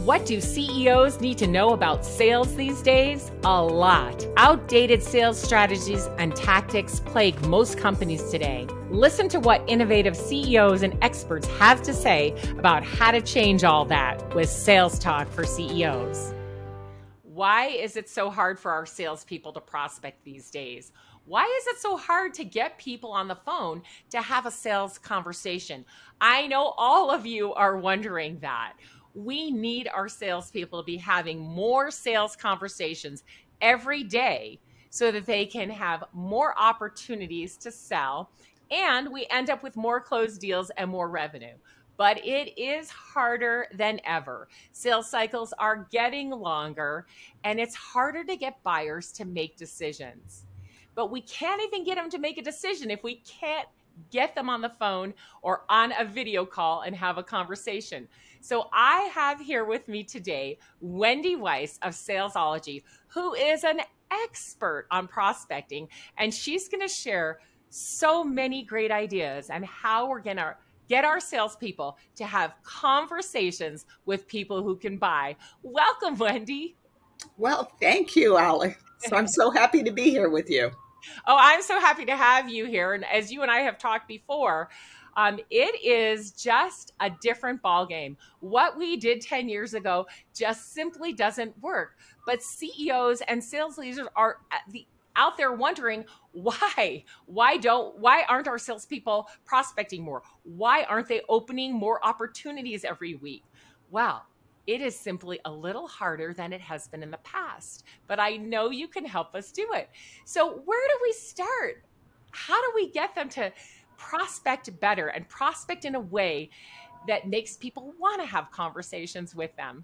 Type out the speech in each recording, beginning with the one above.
What do CEOs need to know about sales these days? A lot. Outdated sales strategies and tactics plague most companies today. Listen to what innovative CEOs and experts have to say about how to change all that with Sales Talk for CEOs. Why is it so hard for our salespeople to prospect these days? Why is it so hard to get people on the phone to have a sales conversation? I know all of you are wondering that. We need our salespeople to be having more sales conversations every day so that they can have more opportunities to sell and we end up with more closed deals and more revenue. But it is harder than ever. Sales cycles are getting longer and it's harder to get buyers to make decisions. But we can't even get them to make a decision if we can't get them on the phone or on a video call and have a conversation. So I have here with me today, Wendy Weiss of Salesology, who is an expert on prospecting. And she's going to share so many great ideas on how we're going to get our salespeople to have conversations with people who can buy. Welcome, Wendy. Well, thank you, Alex. I'm so happy to be here with you. Oh, I'm so happy to have you here. And as you and I have talked before, it is just a different ballgame. What we did 10 years ago just simply doesn't work. But CEOs and sales leaders are out there wondering why aren't our salespeople prospecting more? Why aren't they opening more opportunities every week? Well, it is simply a little harder than it has been in the past, but I know you can help us do it. So where do we start? How do we get them to prospect better and prospect in a way that makes people want to have conversations with them?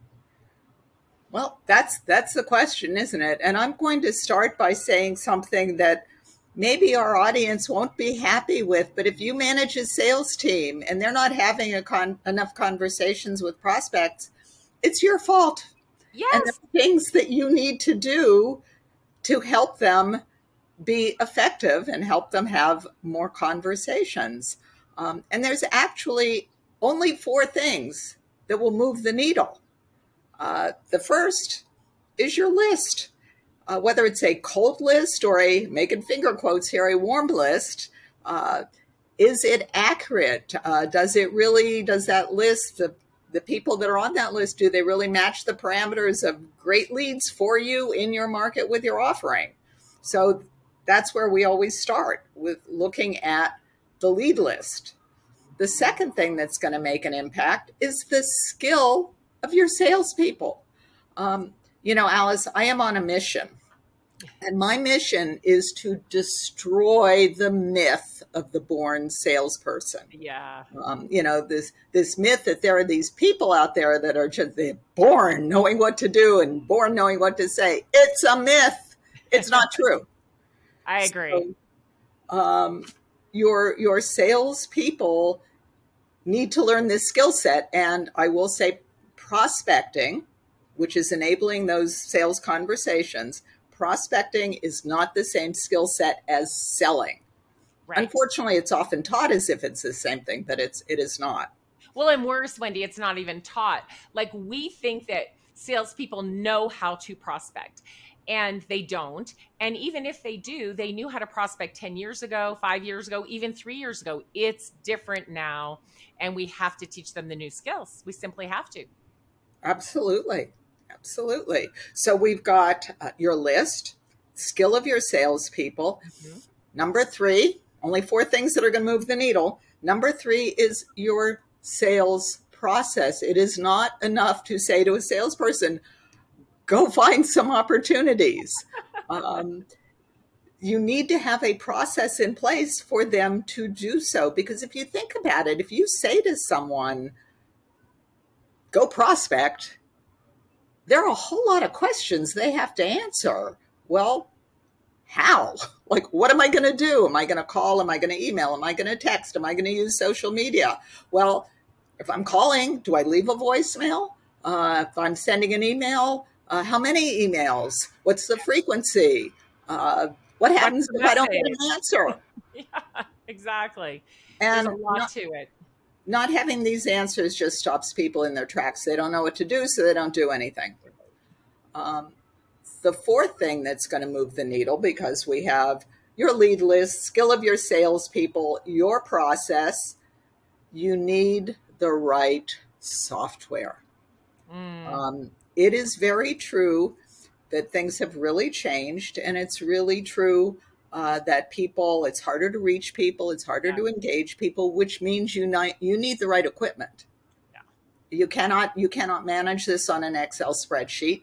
Well, that's the question, isn't it? And I'm going to start by saying something that maybe our audience won't be happy with, but if you manage a sales team and they're not having enough conversations with prospects, it's your fault. Yes. And the things that you need to do to help them be effective and help them have more conversations. And there's actually only 4 things that will move the needle. The first is your list. Whether it's a cold list or making finger quotes here, a warm list, is it accurate? Does that list, the people that are on that list, do they really match the parameters of great leads for you in your market with your offering? So that's where we always start, with looking at the lead list. The second thing that's going to make an impact is the skill of your salespeople. Alice, I am on a mission, and my mission is to destroy the myth of the born salesperson. Yeah. This myth that there are these people out there that are just born knowing what to do and born knowing what to say. It's a myth. It's not true. I agree. So, your salespeople need to learn this skill set, and I will say prospecting, which is enabling those sales conversations, prospecting is not the same skill set as selling. Right. Unfortunately, it's often taught as if it's the same thing, but it is not. Well, and worse, Wendy, it's not even taught. Like, we think that salespeople know how to prospect, and they don't. And even if they do, they knew how to prospect 10 years ago, 5 years ago, even 3 years ago. It's different now, and we have to teach them the new skills. We simply have to. Absolutely. So we've got your list, skill of your salespeople. Mm-hmm. Number 3, only 4 things that are going to move the needle. Number 3 is your sales process. It is not enough to say to a salesperson, go find some opportunities. You need to have a process in place for them to do so. Because if you think about it, if you say to someone, go prospect, there are a whole lot of questions they have to answer. Well, how? Like, what am I going to do? Am I going to call? Am I going to email? Am I going to text? Am I going to use social media? Well, if I'm calling, do I leave a voicemail? If I'm sending an email, how many emails? What's the frequency? What happens if I don't get an answer? Yeah, exactly. And there's a lot to it. not having these answers just stops people in their tracks. They don't know what to do, so they don't do anything. The fourth thing that's going to move the needle, because we have your lead list, skill of your salespeople, your process, you need the right software. It is very true that things have really changed, and it's really true that people, it's harder to reach people, it's harder to engage people, which means you need the right equipment. Yeah. You cannot manage this on an Excel spreadsheet.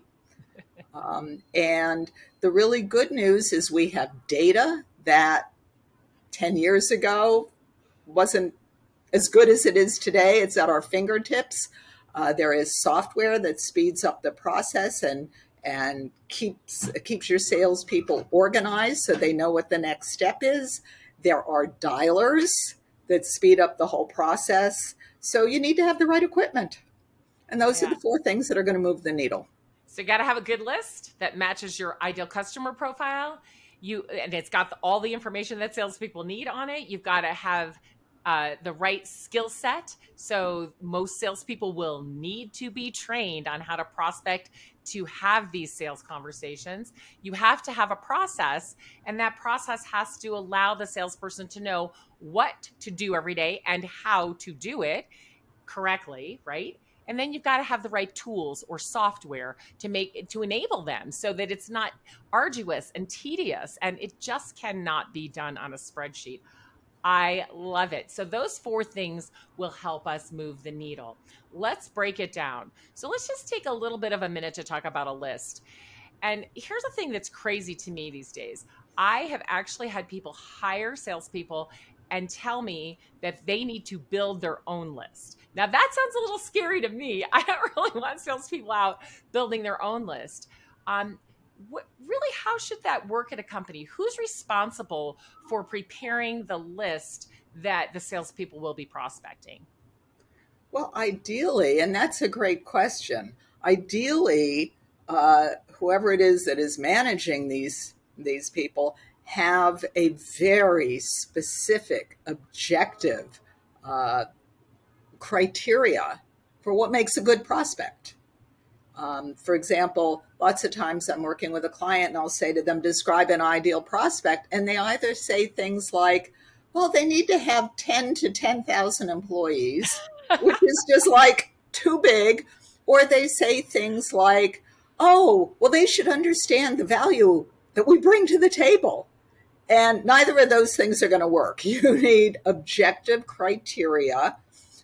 And the really good news is we have data that 10 years ago wasn't as good as it is today. It's at our fingertips. There is software that speeds up the process and keeps your salespeople organized so they know what the next step is. There are dialers that speed up the whole process. So you need to have the right equipment. And those are the four things that are going to move the needle. So you got to have a good list that matches your ideal customer profile. And it's got all the information that salespeople need on it. You've got to have the right skill set. So most salespeople will need to be trained on how to prospect to have these sales conversations. You have to have a process, and that process has to allow the salesperson to know what to do every day and how to do it correctly, right? And then you've got to have the right tools or software to enable them so that it's not arduous and tedious, and it just cannot be done on a spreadsheet. I love it. So those four things will help us move the needle. Let's break it down. So let's just take a little bit of a minute to talk about a list. And here's the thing that's crazy to me these days. I have actually had people hire salespeople and tell me that they need to build their own list. Now that sounds a little scary to me. I don't really want salespeople out building their own list. Really, how should that work at a company? Who's responsible for preparing the list that the salespeople will be prospecting? Well, ideally, and that's a great question. Ideally, whoever it is that is managing these people have a very specific, objective criteria for what makes a good prospect. For example, lots of times I'm working with a client and I'll say to them, describe an ideal prospect. And they either say things like, well, they need to have 10 to 10,000 employees, which is just like too big. Or they say things like, oh, well, they should understand the value that we bring to the table. And neither of those things are going to work. You need objective criteria,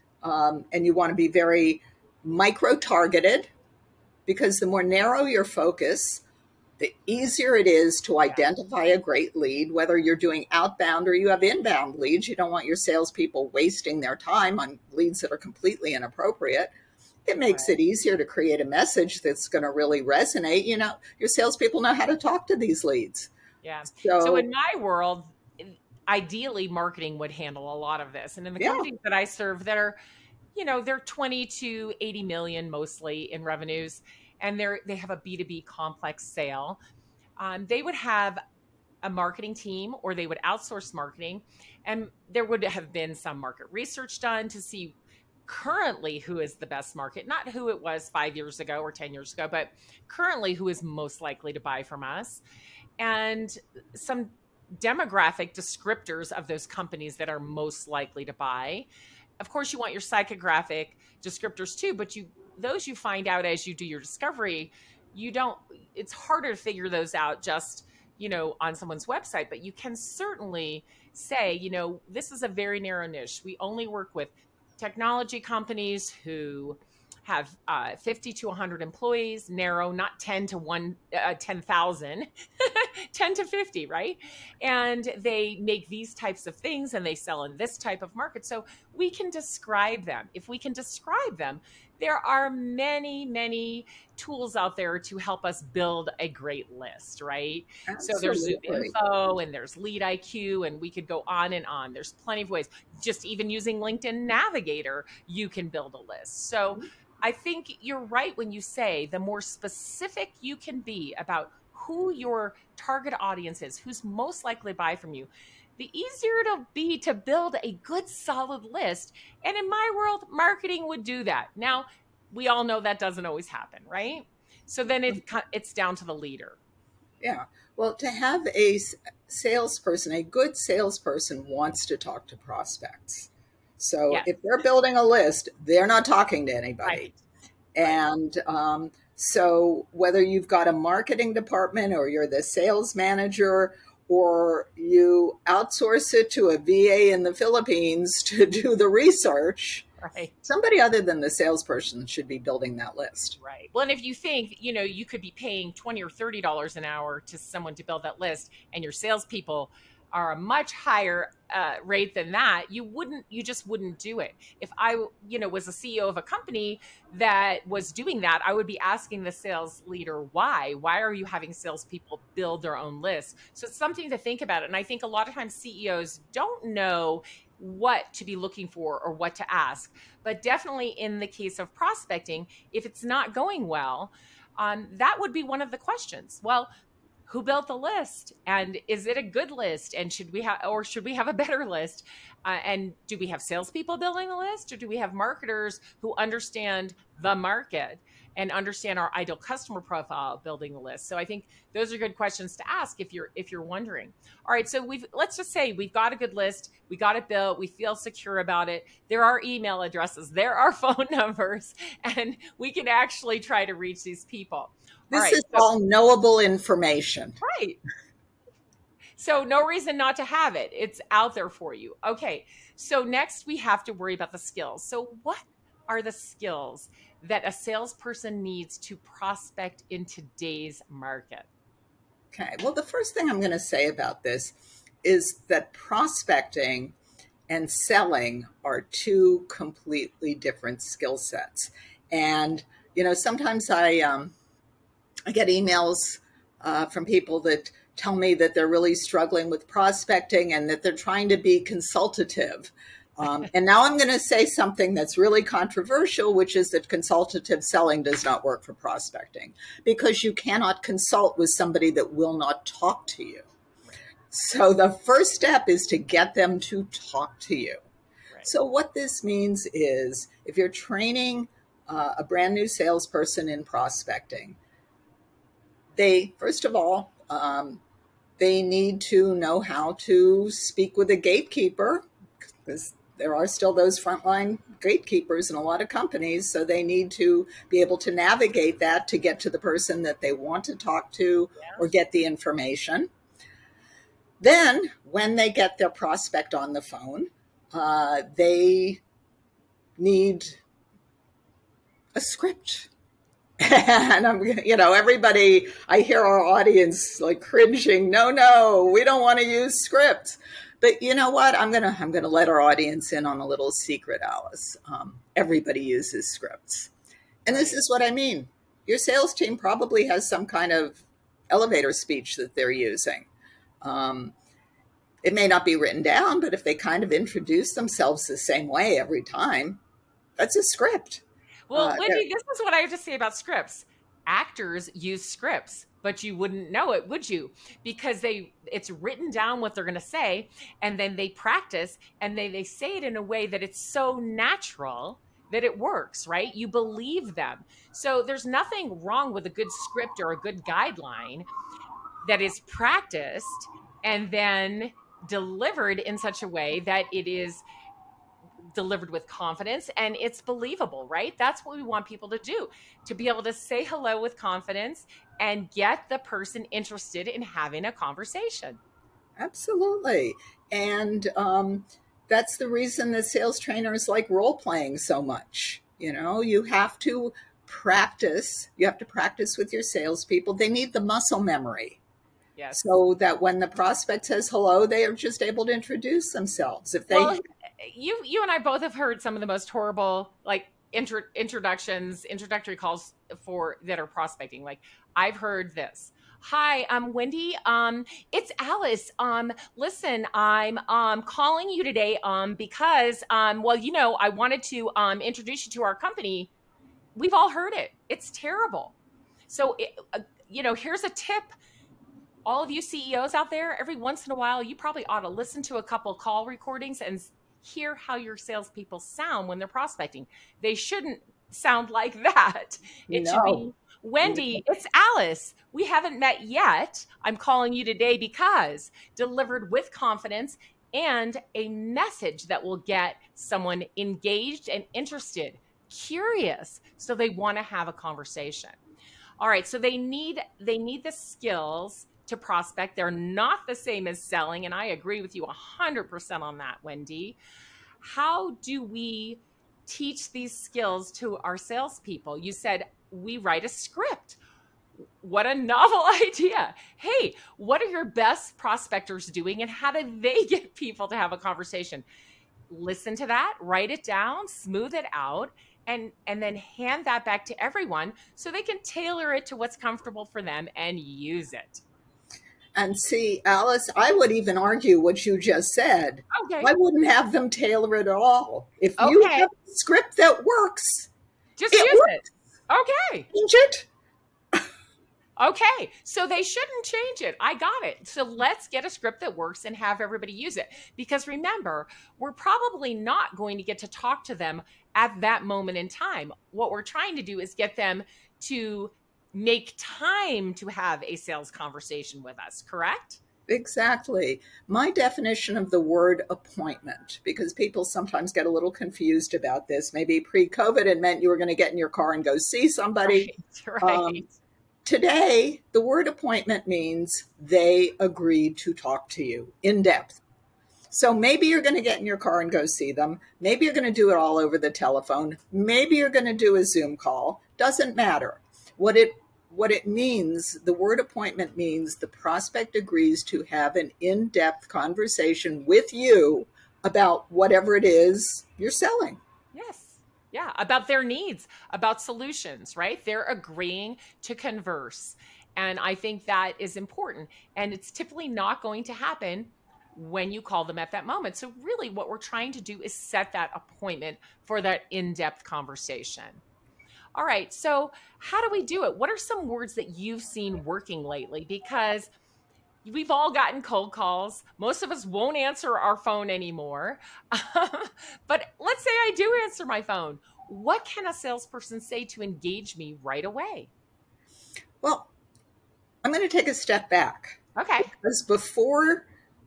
and you want to be very micro-targeted, because the more narrow your focus, the easier it is to identify a great lead, whether you're doing outbound or you have inbound leads. You don't want your salespeople wasting their time on leads that are completely inappropriate. It makes it easier to create a message that's going to really resonate. You know, your salespeople know how to talk to these leads. Yeah. So in my world, ideally marketing would handle a lot of this. And in the companies that I serve that are, they're 20 to 80 million mostly in revenues, and they have a B2B complex sale. They would have a marketing team, or they would outsource marketing, and there would have been some market research done to see currently who is the best market, not who it was 5 years ago or 10 years ago, but currently who is most likely to buy from us, and some demographic descriptors of those companies that are most likely to buy. Of course, you want your psychographic descriptors too, but those you find out as you do your discovery. It's harder to figure those out just, on someone's website, but you can certainly say, this is a very narrow niche. We only work with technology companies who have 50 to 100 employees, narrow, not 10 to 10,000, 10 to 50, right? And they make these types of things and they sell in this type of market. So we can describe them. If we can describe them, there are many, many tools out there to help us build a great list, right? Absolutely. So there's ZoomInfo and there's Lead IQ, and we could go on and on. There's plenty of ways. Just even using LinkedIn Navigator, you can build a list. So I think you're right when you say the more specific you can be about who your target audience is, who's most likely to buy from you, the easier it'll be to build a good solid list. And in my world, marketing would do that. Now, we all know that doesn't always happen, right? So then it's down to the leader. Yeah. Well, to have a salesperson, a good salesperson wants to talk to prospects. So Yes. if they're building a list, they're not talking to anybody. Right. And so whether you've got a marketing department or you're the sales manager or you outsource it to a VA in the Philippines to do the research, Right. somebody other than the salesperson should be building that list. Right. Well, and if you think, you could be paying $20 or $30 an hour to someone to build that list, and your salespeople are a much higher rate than that, you just wouldn't do it. If I, was a CEO of a company that was doing that, I would be asking the sales leader, why? Why are you having salespeople build their own list? So it's something to think about. And I think a lot of times CEOs don't know what to be looking for or what to ask. But definitely in the case of prospecting, if it's not going well, that would be one of the questions. Well, who built the list, and is it a good list, and should we have a better list, and do we have salespeople building the list, or do we have marketers who understand the market and understand our ideal customer profile building the list? So I think those are good questions to ask if you're wondering. All right, so let's just say we've got a good list, we got it built, we feel secure about it, there are email addresses, there are phone numbers, and we can actually try to reach these people. This is all knowable information. Right. So no reason not to have it. It's out there for you. Okay. So next we have to worry about the skills. So what are the skills that a salesperson needs to prospect in today's market? Okay. Well, the first thing I'm going to say about this is that prospecting and selling are two completely different skill sets. And, sometimes I get emails from people that tell me that they're really struggling with prospecting and that they're trying to be consultative. And now I'm going to say something that's really controversial, which is that consultative selling does not work for prospecting, because you cannot consult with somebody that will not talk to you. So the first step is to get them to talk to you. Right. So what this means is, if you're training a brand new salesperson in prospecting, they, first of all, they need to know how to speak with a gatekeeper, because there are still those frontline gatekeepers in a lot of companies. So they need to be able to navigate that to get to the person that they want to talk to or get the information. Then when they get their prospect on the phone, they need a script. And everybody, I hear our audience like cringing. No, we don't want to use scripts. But you know what? I'm gonna let our audience in on a little secret, Alice. Everybody uses scripts, and this is what I mean. Your sales team probably has some kind of elevator speech that they're using. It may not be written down, but if they kind of introduce themselves the same way every time, that's a script. Well, Lindy, this is what I have to say about scripts. Actors use scripts, but you wouldn't know it, would you? Because it's written down what they're going to say, and then they practice, and they say it in a way that it's so natural that it works, right? You believe them. So there's nothing wrong with a good script or a good guideline that is practiced and then delivered in such a way that it is delivered with confidence and it's believable, right? That's what we want people to do, to be able to say hello with confidence and get the person interested in having a conversation. Absolutely. And that's the reason that sales trainers like role playing so much. You have to practice. You have to practice with your salespeople. They need the muscle memory. Yes. So that when the prospect says hello, they are just able to introduce themselves. If they, you and I both have heard some of the most horrible introductory calls that are prospecting. Like, I've heard this. Hi, I'm Wendy. It's Alice. Listen, I'm calling you today because I wanted to introduce you to our company. We've all heard it. It's terrible. So here's a tip. all of you CEOs out there, every once in a while, you probably ought to listen to a couple call recordings and hear how your salespeople sound when they're prospecting. They shouldn't sound like that. It should No. be, Wendy, it's Alice. We haven't met yet. I'm calling you today because delivered with confidence and a message that will get someone engaged and interested, curious, so they want to have a conversation. All right, so they need the skills to prospect. They're not the same as selling, and I agree with you 100% on that, Wendy. How do we teach these skills to our salespeople? You said we write a script. What a novel idea. Hey, what are your best prospectors doing, and how do they get people to have a conversation? Listen to that, write it down, smooth it out, and then hand that back to everyone so they can tailor it to what's comfortable for them and use it. And see, Alice, I would even argue what you just said. Okay. I wouldn't have them tailor it at all. If you have a script that works, just use it. Okay. Change it. Okay, so they shouldn't change it. I got it. So let's get a script that works and have everybody use it. Because remember, we're probably not going to get to talk to them at that moment in time. What we're trying to do is get them to make time to have a sales conversation with us, correct? Exactly. My definition of the word appointment, because people sometimes get a little confused about this. Maybe pre-COVID it meant you were going to get in your car and go see somebody. Right. Today, the word appointment means they agreed to talk to you in depth. So maybe you're going to get in your car and go see them. Maybe you're going to do it all over the telephone. Maybe you're going to do a Zoom call. Doesn't matter. What it means, the word appointment means the prospect agrees to have an in-depth conversation with you about whatever it is you're selling. Yes. Yeah, about their needs, about solutions, right? They're agreeing to converse. And I think that is important. And it's typically not going to happen when you call them at that moment. So really what we're trying to do is set that appointment for that in-depth conversation. All right, so how do we do it? What are some words that you've seen working lately? Because we've all gotten cold calls. Most of us won't answer our phone anymore. But let's say I do answer my phone. What can a salesperson say to engage me right away? Well, I'm going to take a step back. Okay. Because before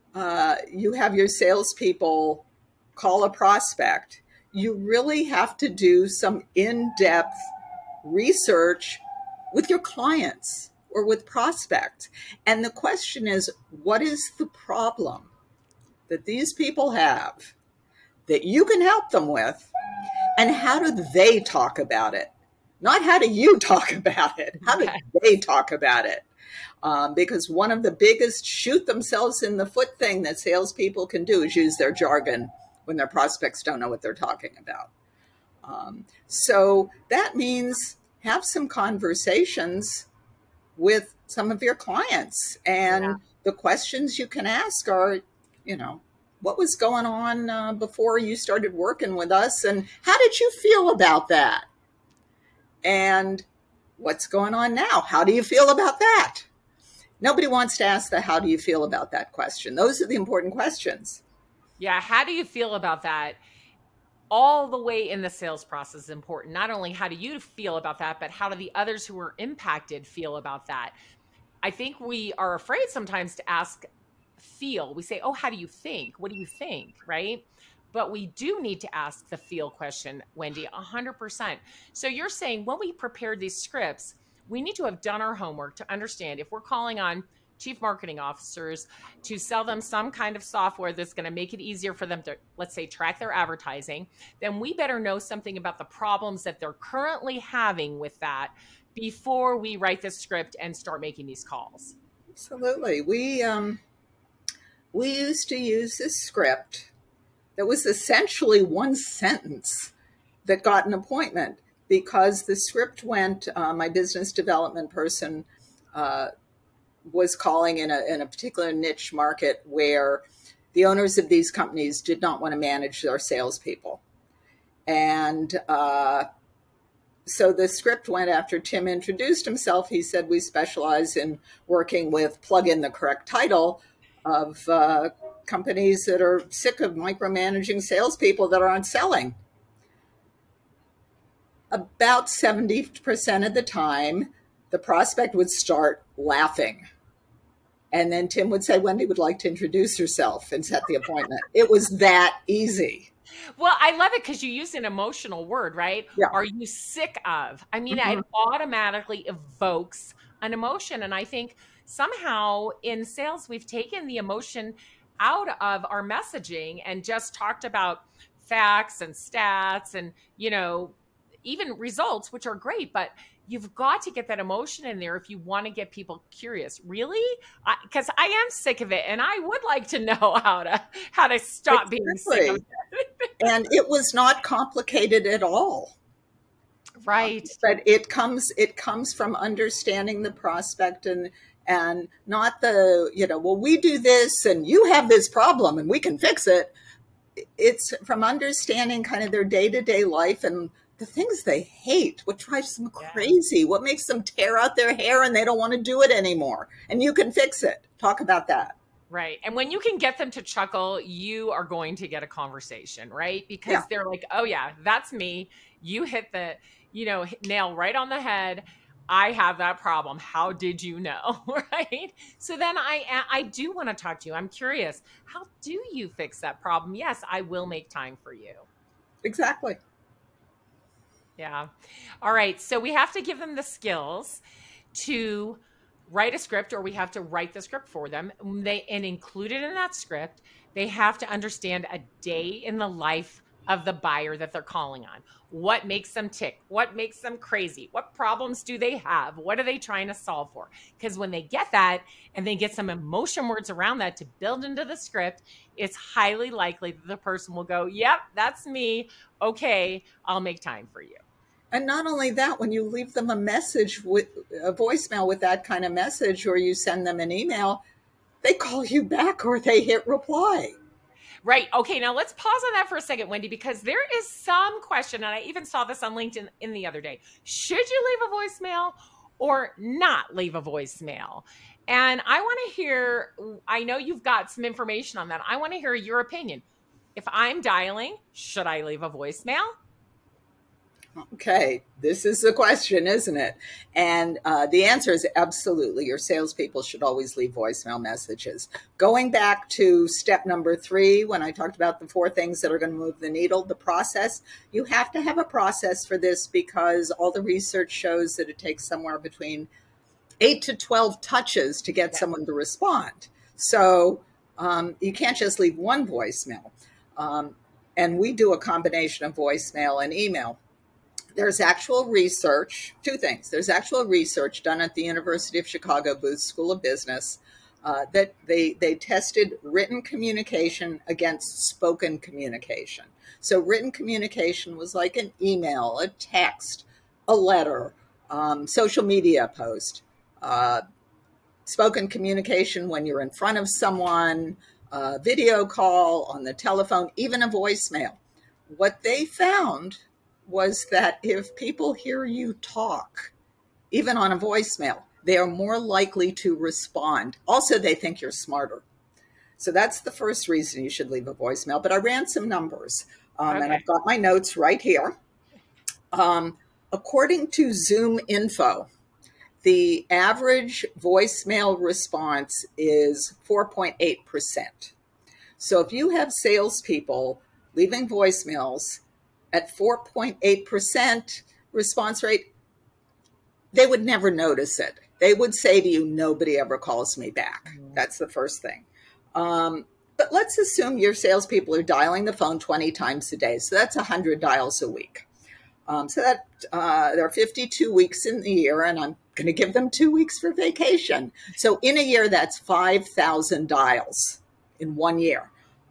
you have your salespeople call a prospect, you really have to do some in-depth research with your clients or with prospects. And the question is, what is the problem that these people have that you can help them with? And how do they talk about it? Not how do you talk about it? How do they talk about it? Because one of the biggest shoot themselves in the foot thing that salespeople can do is use their jargon when their prospects don't know what they're talking about. So that means have some conversations with some of your clients. And the questions you can ask are, what was going on before you started working with us? And how did you feel about that? And what's going on now? How do you feel about that? Nobody wants to ask the how do you feel about that question. Those are the important questions. Yeah, how do you feel about that? All the way in the sales process is important. Not only how do you feel about that, but how do the others who are impacted feel about that? I think we are afraid sometimes to ask feel. We say, oh, how do you think? What do you think? Right? But we do need to ask the feel question, Wendy, 100%. So you're saying when we prepare these scripts, we need to have done our homework to understand if we're calling on chief marketing officers to sell them some kind of software that's going to make it easier for them to, let's say, track their advertising, then we better know something about the problems that they're currently having with that before we write this script and start making these calls. Absolutely. We used to use this script that was essentially one sentence that got an appointment, because the script went, my business development person was calling in a particular niche market where the owners of these companies did not want to manage their salespeople. And So the script went after Tim introduced himself. He said, we specialize in working with plug in the correct title of companies that are sick of micromanaging salespeople that aren't selling. About 70% of the time, the prospect would start laughing. And then Tim would say, Wendy would like to introduce herself and set the appointment. It was that easy. Well, I love it because you use an emotional word, right? Yeah. Are you sick of? I mean, Mhm. it automatically evokes an emotion. And I think somehow in sales, we've taken the emotion out of our messaging and just talked about facts and stats and, even results, which are great, but you've got to get that emotion in there if you want to get people curious. Really? Because I am sick of it, and I would like to know how to stop being sick of Exactly. And it was not complicated at all. Right. But it comes from understanding the prospect and not the, well, we do this and you have this problem and we can fix it. It's from understanding kind of their day-to-day life and the things they hate, what drives them crazy, what makes them tear out their hair and they don't want to do it anymore. And you can fix it. Talk about that. Right. And when you can get them to chuckle, you are going to get a conversation, right? Because they're like, oh yeah, that's me. You hit the, nail right on the head. I have that problem. How did you know? Right. So then I do want to talk to you. I'm curious. How do you fix that problem? Yes, I will make time for you. Exactly. Yeah. All right. So we have to give them the skills to write a script, or we have to write the script for them. And included in that script, they have to understand a day in the life of the buyer that they're calling on. What makes them tick? What makes them crazy? What problems do they have? What are they trying to solve for? Because when they get that and they get some emotion words around that to build into the script, it's highly likely that the person will go, yep, that's me. Okay, I'll make time for you. And not only that, when you leave them a message with a voicemail with that kind of message, or you send them an email, they call you back or they hit reply. Right. Okay. Now let's pause on that for a second, Wendy, because there is some question, and I even saw this on LinkedIn in the other day. Should you leave a voicemail or not leave a voicemail? And I want to hear, I know you've got some information on that. I want to hear your opinion. If I'm dialing, should I leave a voicemail? Okay, this is the question, isn't it? And the answer is absolutely. Your salespeople should always leave voicemail messages. Going back to step number 3, when I talked about the 4 things that are going to move the needle, the process, you have to have a process for this because all the research shows that it takes somewhere between 8 to 12 touches to get someone to respond. So you can't just leave one voicemail. And we do a combination of voicemail and email. There's actual research, 2 things. There's actual research done at the University of Chicago Booth School of Business that they tested written communication against spoken communication. So written communication was like an email, a text, a letter, social media post. Spoken communication when you're in front of someone, video call, on the telephone, even a voicemail. What they found was that if people hear you talk, even on a voicemail, they are more likely to respond. Also, they think you're smarter. So that's the first reason you should leave a voicemail. But I ran some numbers, and I've got my notes right here. According to Zoom Info, the average voicemail response is 4.8%. So if you have salespeople leaving voicemails at 4.8% response rate, they would never notice it. They would say to you, nobody ever calls me back. That's the first thing. But let's assume your salespeople are dialing the phone 20 times a day. So that's 100 dials a week. So that there are 52 weeks in the year, and I'm going to give them 2 weeks for vacation. So in a year, that's 5,000 dials in 1 year.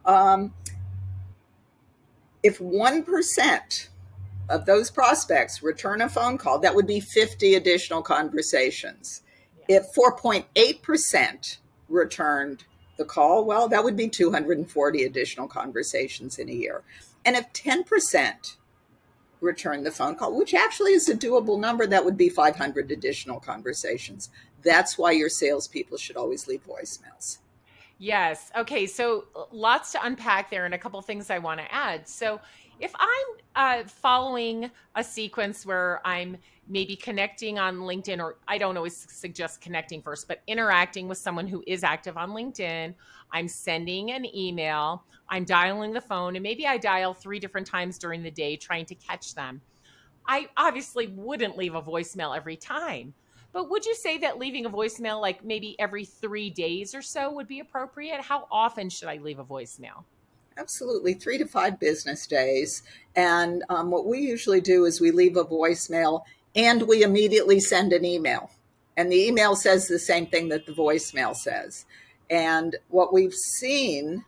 If 1% of those prospects return a phone call, that would be 50 additional conversations. If 4.8% returned the call, well, that would be 240 additional conversations in a year. And if 10% return the phone call, which actually is a doable number. That would be 500 additional conversations. That's why your salespeople should always leave voicemails. Yes. Okay. So lots to unpack there and a couple things I want to add. So if I'm following a sequence where I'm maybe connecting on LinkedIn, or I don't always suggest connecting first, but interacting with someone who is active on LinkedIn, I'm sending an email, I'm dialing the phone, and maybe I dial 3 different times during the day trying to catch them. I obviously wouldn't leave a voicemail every time. But would you say that leaving a voicemail like maybe every 3 days or so would be appropriate? How often should I leave a voicemail? Absolutely, 3 to 5 business days. And what we usually do is we leave a voicemail and we immediately send an email. And the email says the same thing that the voicemail says. And what we've seen,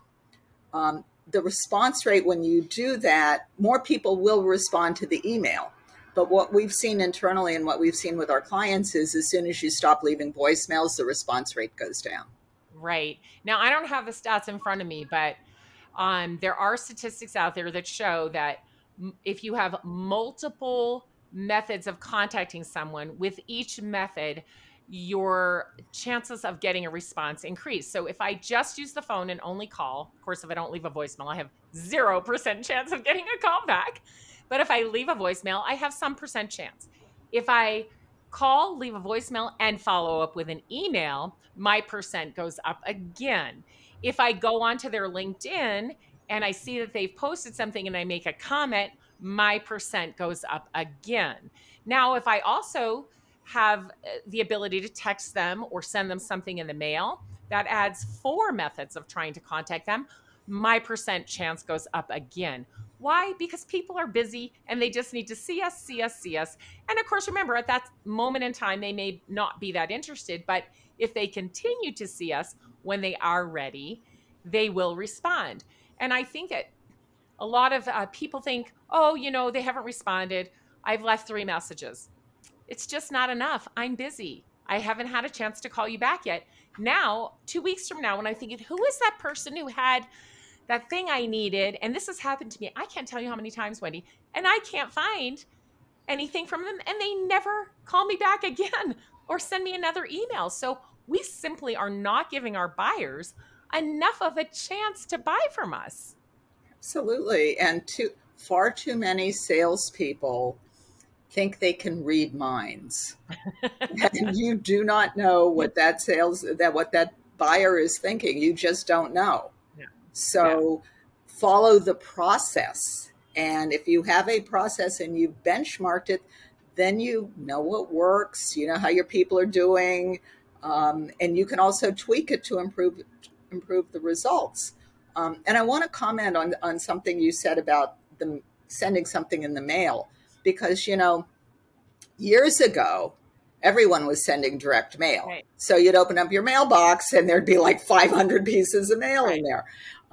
the response rate when you do that, more people will respond to the email. But what we've seen internally and what we've seen with our clients is as soon as you stop leaving voicemails, the response rate goes down. Right. Now, I don't have the stats in front of me, but there are statistics out there that show that if you have multiple methods of contacting someone, with each method, your chances of getting a response increase. So if I just use the phone and only call, of course, if I don't leave a voicemail, I have 0% chance of getting a call back. But if I leave a voicemail, I have some percent chance. If I call, leave a voicemail, and follow up with an email, my percent goes up again. If I go onto their LinkedIn and I see that they've posted something and I make a comment, my percent goes up again. Now, if I also have the ability to text them or send them something in the mail, that adds 4 methods of trying to contact them. My percent chance goes up again. Why? Because people are busy and they just need to see us, see us, see us. And of course, remember, at that moment in time, they may not be that interested, but if they continue to see us when they are ready, they will respond. And I think that a lot of people think, oh, they haven't responded. I've left 3 messages. It's just not enough. I'm busy. I haven't had a chance to call you back yet. Now, 2 weeks from now, when I'm thinking, who is that person who had that thing I needed? And this has happened to me. I can't tell you how many times, Wendy, and I can't find anything from them. And they never call me back again or send me another email. So we simply are not giving our buyers enough of a chance to buy from us. Absolutely. And far too many salespeople think they can read minds. And you do not know what that buyer is thinking. You just don't know. Yeah. So follow the process. And if you have a process and you've benchmarked it, then you know what works, you know how your people are doing, and you can also tweak it to improve the results. And I want to comment on something you said about sending something in the mail, because, years ago, everyone was sending direct mail. Right. So you'd open up your mailbox and there'd be like 500 pieces of mail in there.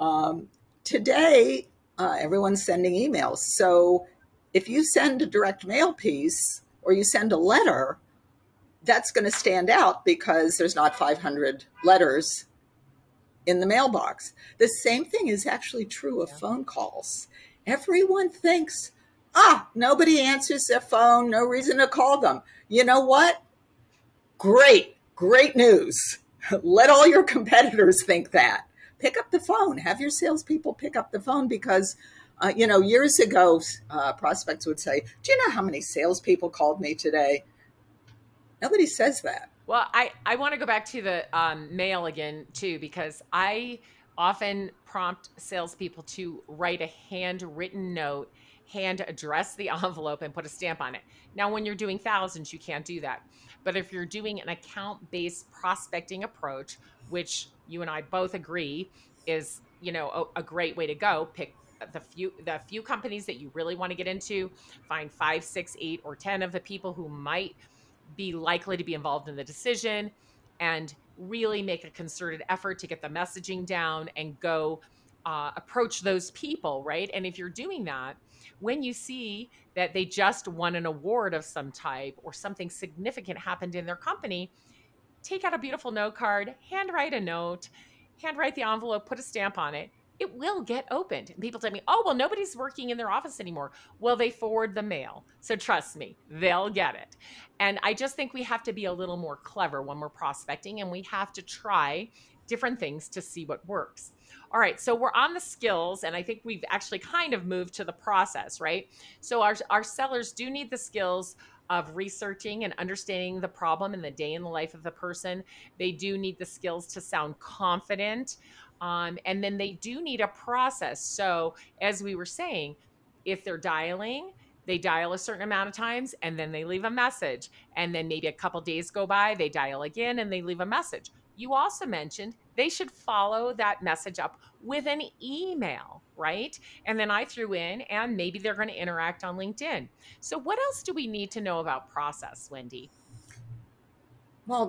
Today, everyone's sending emails. So if you send a direct mail piece or you send a letter, that's going to stand out because there's not 500 letters in the mailbox. The same thing is actually true of phone calls. Everyone thinks, nobody answers their phone, no reason to call them. You know what? Great news. Let all your competitors think that. Pick up the phone. Have your salespeople pick up the phone because, years ago, prospects would say, do you know how many salespeople called me today? Nobody says that. Well, I want to go back to the mail again, too, because I often prompt salespeople to write a handwritten note, hand address the envelope, and put a stamp on it. Now, when you're doing thousands, you can't do that. But if you're doing an account-based prospecting approach, which you and I both agree is, a great way to go, pick the few companies that you really want to get into, find 5, 6, 8, or 10 of the people who might be likely to be involved in the decision, and really make a concerted effort to get the messaging down and go approach those people, right? And if you're doing that, when you see that they just won an award of some type or something significant happened in their company, take out a beautiful note card, handwrite a note, handwrite the envelope, put a stamp on it. it will get opened. And people tell me, oh, well, nobody's working in their office anymore. Well, they forward the mail. So trust me, they'll get it. And I just think we have to be a little more clever when we're prospecting, and we have to try different things to see what works. All right, so we're on the skills, and I think we've actually kind of moved to the process, right? So our sellers do need the skills of researching and understanding the problem and the day in the life of the person. They do need the skills to sound confident. And then they do need a process. So, as we were saying, if they're dialing, they dial a certain amount of times and then they leave a message. And then maybe a couple days go by, they dial again and they leave a message. You also mentioned they should follow that message up with an email, right? And then I threw in, and maybe they're going to interact on LinkedIn. So, what else do we need to know about process, Wendy? Well,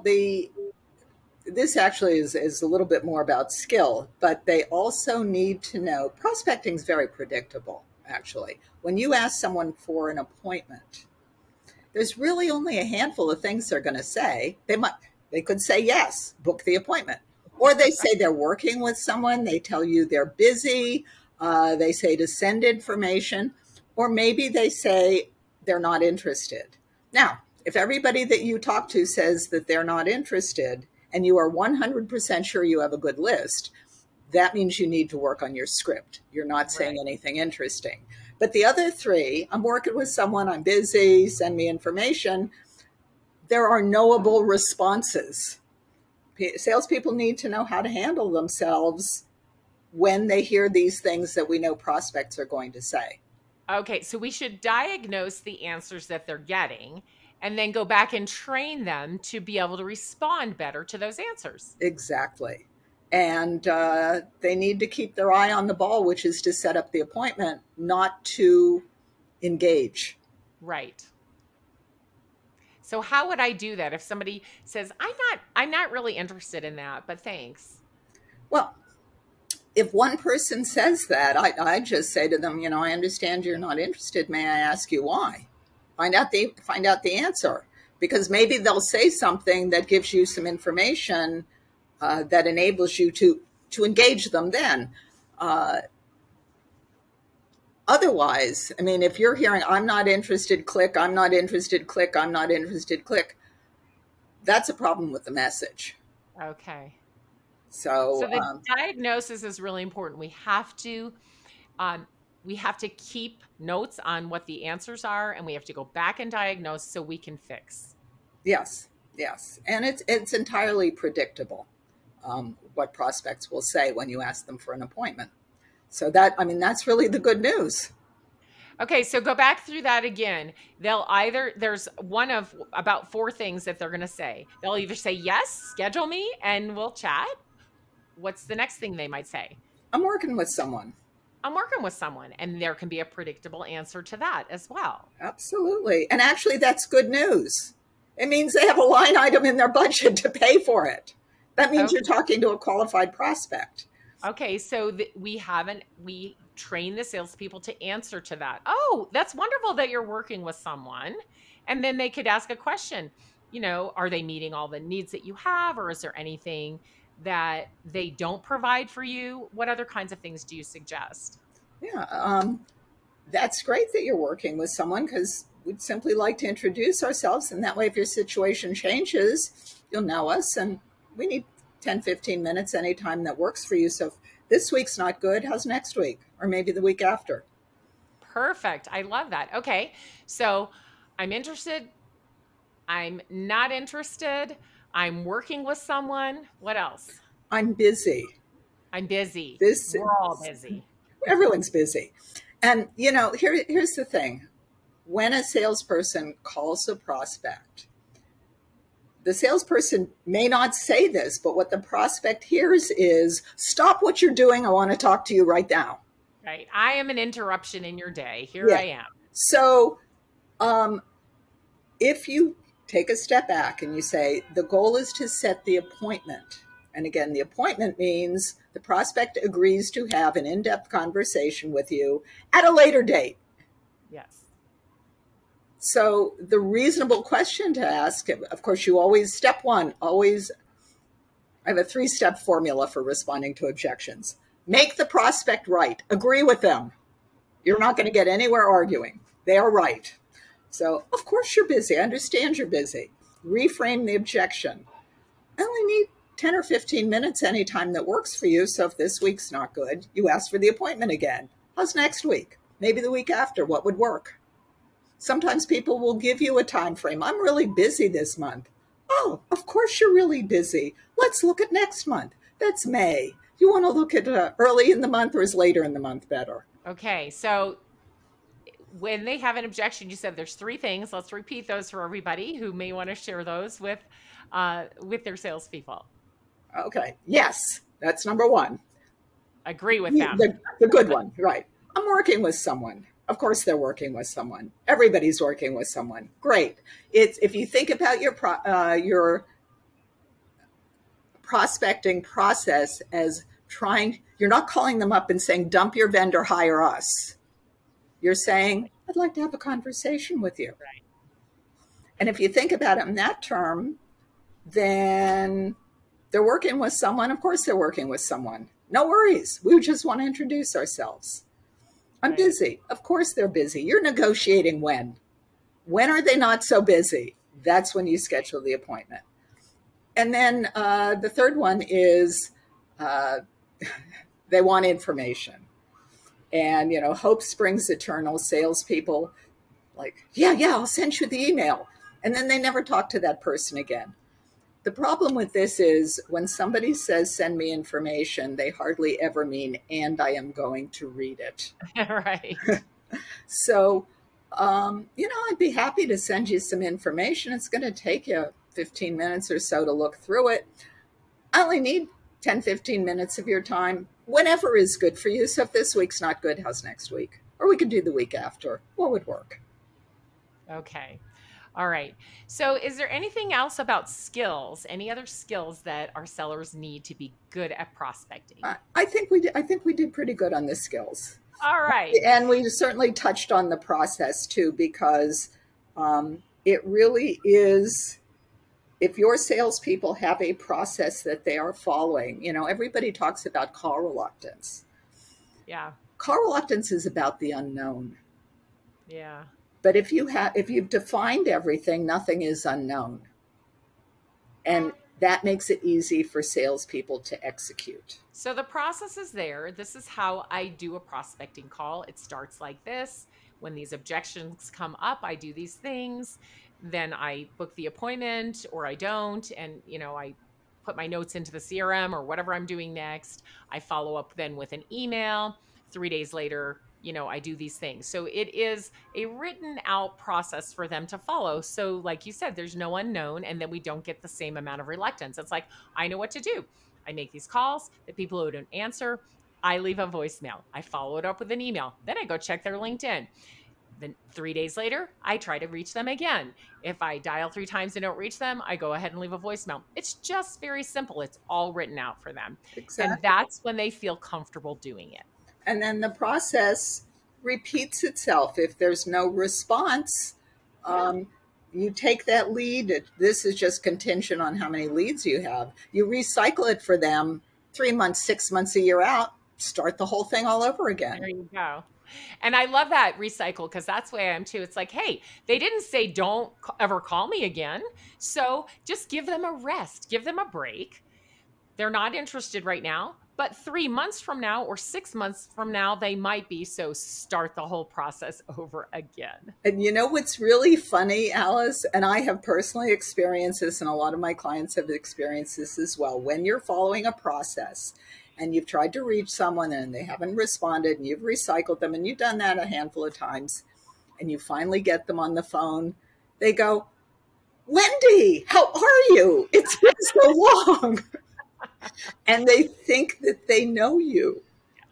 this actually is a little bit more about skill, but they also need to know prospecting is very predictable, actually. When you ask someone for an appointment, there's really only a handful of things they're going to say. They could say yes, book the appointment. Or they say they're working with someone, they tell you they're busy, they say to send information, or maybe they say they're not interested. Now, if everybody that you talk to says that they're not interested and you are 100% sure you have a good list, that means you need to work on your script. You're not saying anything interesting. But the other three, I'm working with someone, I'm busy, send me information, there are knowable responses. Salespeople need to know how to handle themselves when they hear these things that we know prospects are going to say. Okay, so we should diagnose the answers that they're getting and then go back and train them to be able to respond better to those answers. Exactly. And they need to keep their eye on the ball, which is to set up the appointment, not to engage. Right. So how would I do that if somebody says, I'm not really interested in that, but thanks? Well, if one person says that, I just say to them, I understand you're not interested. May I ask you why? Find out the answer, because maybe they'll say something that gives you some information that enables you to engage them then. Otherwise, if you're hearing, I'm not interested, click, I'm not interested, click, I'm not interested, click, that's a problem with the message. Okay. So the diagnosis is really important. We have to keep notes on what the answers are, and we have to go back and diagnose so we can fix. Yes. And it's entirely predictable what prospects will say when you ask them for an appointment. So that's really the good news. Okay, so go back through that again. There's one of about 4 things that they're going to say. They'll either say, yes, schedule me and we'll chat. What's the next thing they might say? I'm working with someone. I'm working with someone. And there can be a predictable answer to that as well. Absolutely. And actually, that's good news. It means they have a line item in their budget to pay for it. That means You're talking to a qualified prospect. Okay, so we train the salespeople to answer to that. Oh, that's wonderful that you're working with someone. And then they could ask a question, are they meeting all the needs that you have, or is there anything that they don't provide for you? What other kinds of things do you suggest? Yeah, that's great that you're working with someone, because we'd simply like to introduce ourselves. And that way, if your situation changes, you'll know us. And we need 10, 15 minutes anytime that works for you. So if this week's not good, how's next week? Or maybe the week after? Perfect. I love that. Okay. So I'm interested. I'm not interested. I'm working with someone. What else? I'm busy. I'm busy. We're all busy. Everyone's busy. And, here's the thing. When a salesperson calls a prospect, the salesperson may not say this, but what the prospect hears is, stop what you're doing. I want to talk to you right now. Right. I am an interruption in your day. Here I am. So if you take a step back and you say, the goal is to set the appointment. And again, the appointment means the prospect agrees to have an in-depth conversation with you at a later date. Yes. So the reasonable question to ask, of course, step one, I have a 3-step formula for responding to objections. Make the prospect right. Agree with them. You're not going to get anywhere arguing. They are right. So, of course, you're busy. I understand you're busy. Reframe the objection. I only need 10 or 15 minutes anytime that works for you. So, if this week's not good, you ask for the appointment again. How's next week? Maybe the week after. What would work? Sometimes people will give you a time frame. I'm really busy this month. Oh, of course you're really busy. Let's look at next month. That's May. You want to look at early in the month, or is later in the month better? Okay, so when they have an objection, you said there's three things. Let's repeat those for everybody who may want to share those with their salespeople. Okay. Yes, that's number one. Agree with them. The good one, right? I'm working with someone. Of course, they're working with someone. Everybody's working with someone. Great. It's if you think about your prospecting process as trying. You're not calling them up and saying, "Dump your vendor, hire us." You're saying, "I'd like to have a conversation with you." Right. And if you think about it in that term, then they're working with someone. Of course, they're working with someone. No worries. We just want to introduce ourselves. I'm busy. Of course, they're busy. You're negotiating when. When are they not so busy? That's when you schedule the appointment. And then the third one is they want information. And, hope springs eternal. Salespeople like, yeah, I'll send you the email. And then they never talk to that person again. The problem with this is when somebody says, send me information, they hardly ever mean, and I am going to read it. Right. So, I'd be happy to send you some information. It's going to take you 15 minutes or so to look through it. I only need 10, 15 minutes of your time. Whenever is good for you. So if this week's not good, how's next week? Or we could do the week after. What would work? Okay. All right. So is there anything else about skills, any other skills that our sellers need to be good at prospecting? I think we did pretty good on the skills. All right. And we certainly touched on the process too, because it really is, if your salespeople have a process that they are following, everybody talks about call reluctance. Yeah. Call reluctance is about the unknown. Yeah. But if you've defined everything, nothing is unknown. And that makes it easy for salespeople to execute. So the process is there. This is how I do a prospecting call. It starts like this. When these objections come up, I do these things. Then I book the appointment or I don't. And, I put my notes into the CRM or whatever I'm doing next. I follow up then with an email. 3 days later, I do these things. So it is a written out process for them to follow. So like you said, there's no unknown, and then we don't get the same amount of reluctance. It's like, I know what to do. I make these calls. The people who don't answer, I leave a voicemail. I follow it up with an email. Then I go check their LinkedIn. Then 3 days later, I try to reach them again. If I dial 3 times and don't reach them, I go ahead and leave a voicemail. It's just very simple. It's all written out for them. Exactly. And that's when they feel comfortable doing it. And then the process repeats itself. If there's no response, you take that lead. This is just contingent on how many leads you have. You recycle it for them 3 months, 6 months, a year out, start the whole thing all over again. There you go. And I love that recycle, because that's the way I am too. It's like, hey, they didn't say don't ever call me again. So just give them a rest, give them a break. They're not interested right now, but 3 months from now or 6 months from now, they might be. So start the whole process over again. And what's really funny, Alice, and I have personally experienced this, and a lot of my clients have experienced this as well. When you're following a process and you've tried to reach someone and they haven't responded, and you've recycled them, and you've done that a handful of times, and you finally get them on the phone, they go, Wendy, how are you? It's been so long. And they think that they know you.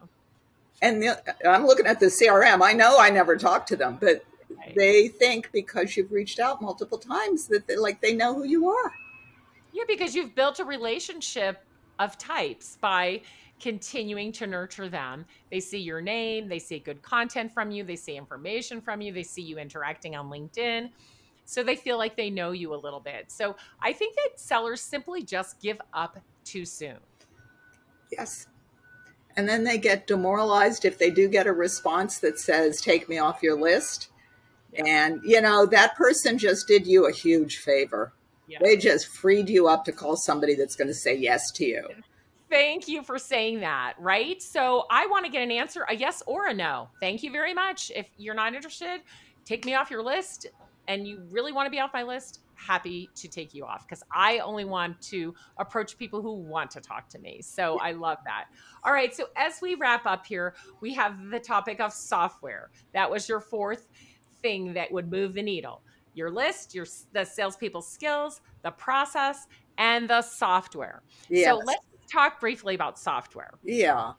And I'm looking at the CRM. I know I never talked to them, but they think because you've reached out multiple times that they know who you are. Yeah, because you've built a relationship of types by continuing to nurture them. They see your name, they see good content from you, they see information from you, they see you interacting on LinkedIn. So they feel like they know you a little bit. So I think that sellers simply just give up too soon. Yes. And then they get demoralized if they do get a response that says, take me off your list. Yeah. And, that person just did you a huge favor. Yeah. They just freed you up to call somebody that's going to say yes to you. Thank you for saying that, right? So I want to get an answer, a yes or a no. Thank you very much. If you're not interested, take me off your list, and you really want to be off my list, happy to take you off, because I only want to approach people who want to talk to me. So I love that. All right. So as we wrap up here, we have the topic of software. That was your fourth thing that would move the needle. Your list, the salespeople's skills, the process, and the software. Yes. So let's talk briefly about software. Yeah.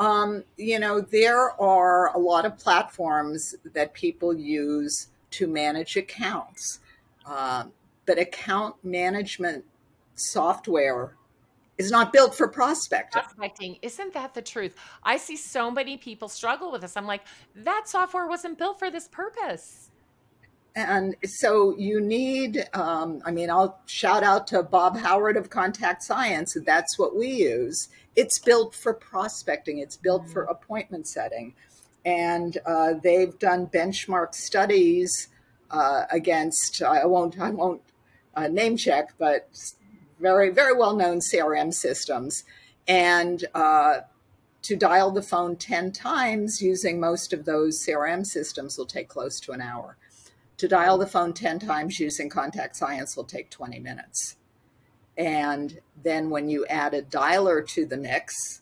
There are a lot of platforms that people use to manage accounts. But account management software is not built for prospecting. Prospecting, isn't that the truth? I see so many people struggle with this. I'm like, that software wasn't built for this purpose. And so you need, I'll shout out to Bob Howard of Contact Science. That's what we use. It's built for prospecting. It's built for appointment setting. And they've done benchmark studies against, I won't name check, but very, very well-known CRM systems. And to dial the phone 10 times using most of those CRM systems will take close to an hour. To dial the phone 10 times using Contact Science will take 20 minutes. And then when you add a dialer to the mix,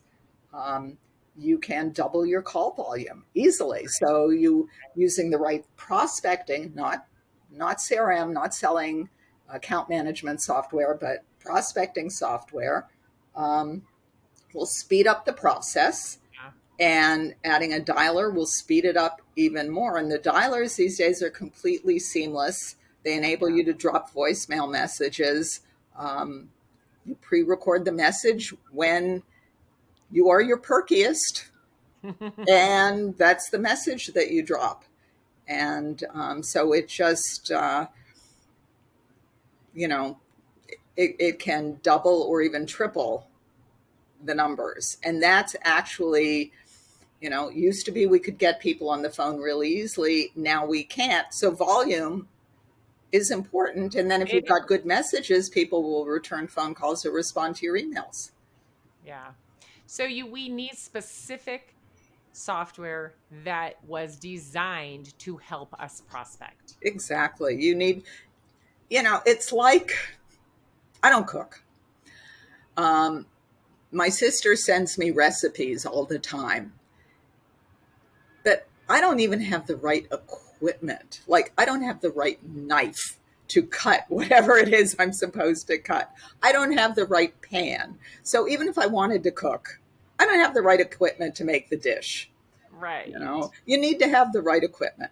you can double your call volume easily. So you using the right prospecting, not CRM, not selling account management software, but prospecting software will speed up the process. And adding a dialer will speed it up even more. And the dialers these days are completely seamless. They enable you to drop voicemail messages. You pre-record the message when you are your perkiest, and that's the message that you drop. And so it just, it can double or even triple the numbers. And that's actually, used to be we could get people on the phone really easily. Now we can't. So volume is important. And then if you've got good messages, people will return phone calls or respond to your emails. Yeah. So we need specific software that was designed to help us prospect. Exactly. You need, it's like, I don't cook. My sister sends me recipes all the time, but I don't even have the right equipment. Like, I don't have the right knife to cut whatever it is I'm supposed to cut. I don't have the right pan. So even if I wanted to cook, I don't have the right equipment to make the dish. Right. You need to have the right equipment.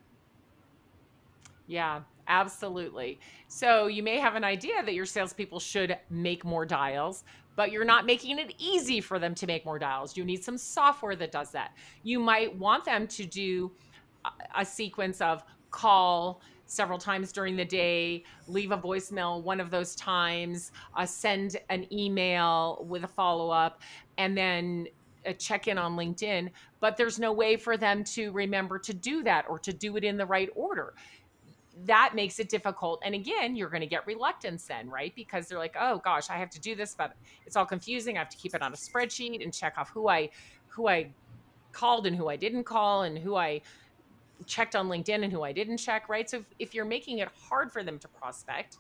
Yeah, absolutely. So you may have an idea that your salespeople should make more dials, but you're not making it easy for them to make more dials. You need some software that does that. You might want them to do a sequence of call several times during the day, leave a voicemail one of those times, send an email with a follow-up, and then check in on LinkedIn. But there's no way for them to remember to do that or to do it in the right order. That makes it difficult. And again, you're going to get reluctance then, right? Because they're like, oh gosh, I have to do this, but it's all confusing. I have to keep it on a spreadsheet and check off who I called and who I didn't call and who I checked on LinkedIn and who I didn't check, right? So if you're making it hard for them to prospect.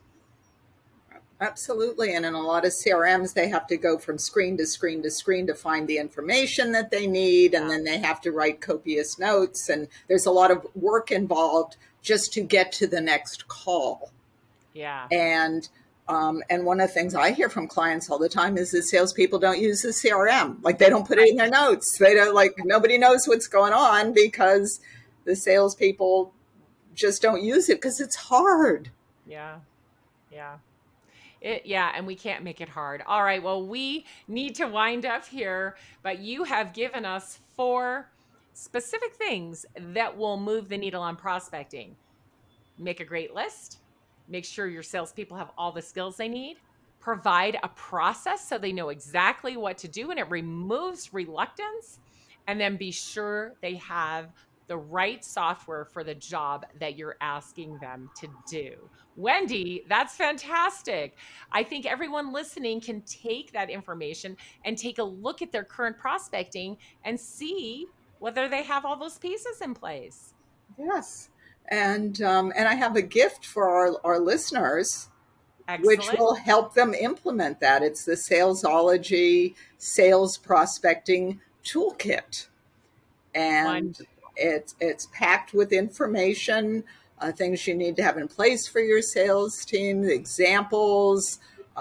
Absolutely. And in a lot of CRMs, they have to go from screen to screen to screen to find the information that they need. And then they have to write copious notes. And there's a lot of work involved just to get to the next call. Yeah. And one of the things I hear from clients all the time is that salespeople don't use the CRM. Like, they don't put it in their notes. They don't, like, nobody knows what's going on because the salespeople just don't use it because it's hard. Yeah. Yeah. And we can't make it hard. All right. Well, we need to wind up here, but you have given us 4 specific things that will move the needle on prospecting. Make a great list. Make sure your salespeople have all the skills they need. Provide a process so they know exactly what to do and it removes reluctance. and then be sure they have the right software for the job that you're asking them to do. Wendy, that's fantastic. I think everyone listening can take that information and take a look at their current prospecting and see whether they have all those pieces in place. Yes. And I have a gift for our listeners, which Excellent. will help them implement that. It's the Salesology Sales Prospecting Toolkit. And Wonderful. it's packed with information, things you need to have in place for your sales team, examples,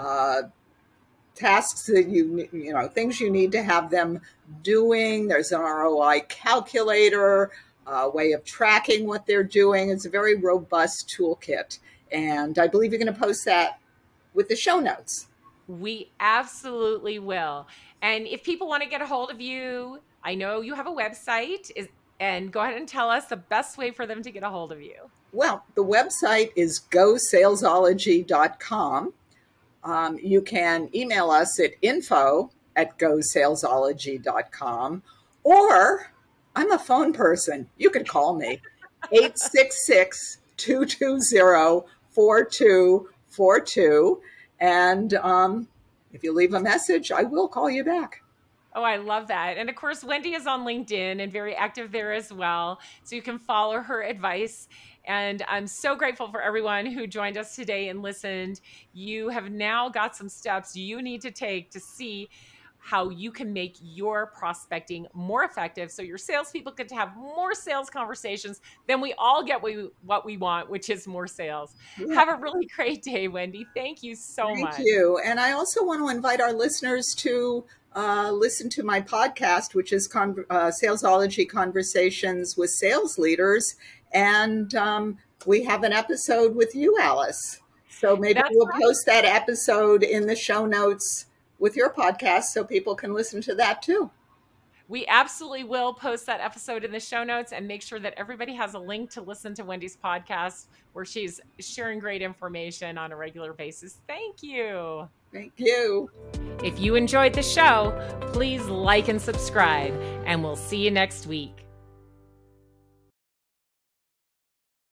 tasks that you know, things you need to have them doing. There's an ROI calculator, a way of tracking what they're doing. It's a very robust toolkit. And I believe you're going to post that with the show notes. We absolutely will. And if people want to get a hold of you, I know you have a website, and go ahead and tell us the best way for them to get a hold of you. Well, the website is gosalesology.com. You can email us at info@gosalesology.com, or I'm a phone person. You can call me 866-220-4242. And if you leave a message, I will call you back. Oh, I love that. And of course, Wendy is on LinkedIn and very active there as well. So you can follow her advice. And I'm so grateful for everyone who joined us today and listened. You have now got some steps you need to take to see how you can make your prospecting more effective so your salespeople get to have more sales conversations. Then we all get what we want, which is more sales. Yeah. Have a really great day, Wendy. Thank you so much. Thank you. And I also want to invite our listeners to listen to my podcast, which is Salesology Conversations with Sales Leaders. And we have an episode with you, Alice. So maybe we'll post that episode in the show notes with your podcast so people can listen to that too. We absolutely will post that episode in the show notes and make sure that everybody has a link to listen to Wendy's podcast where she's sharing great information on a regular basis. Thank you. Thank you. If you enjoyed the show, please like and subscribe, and we'll see you next week.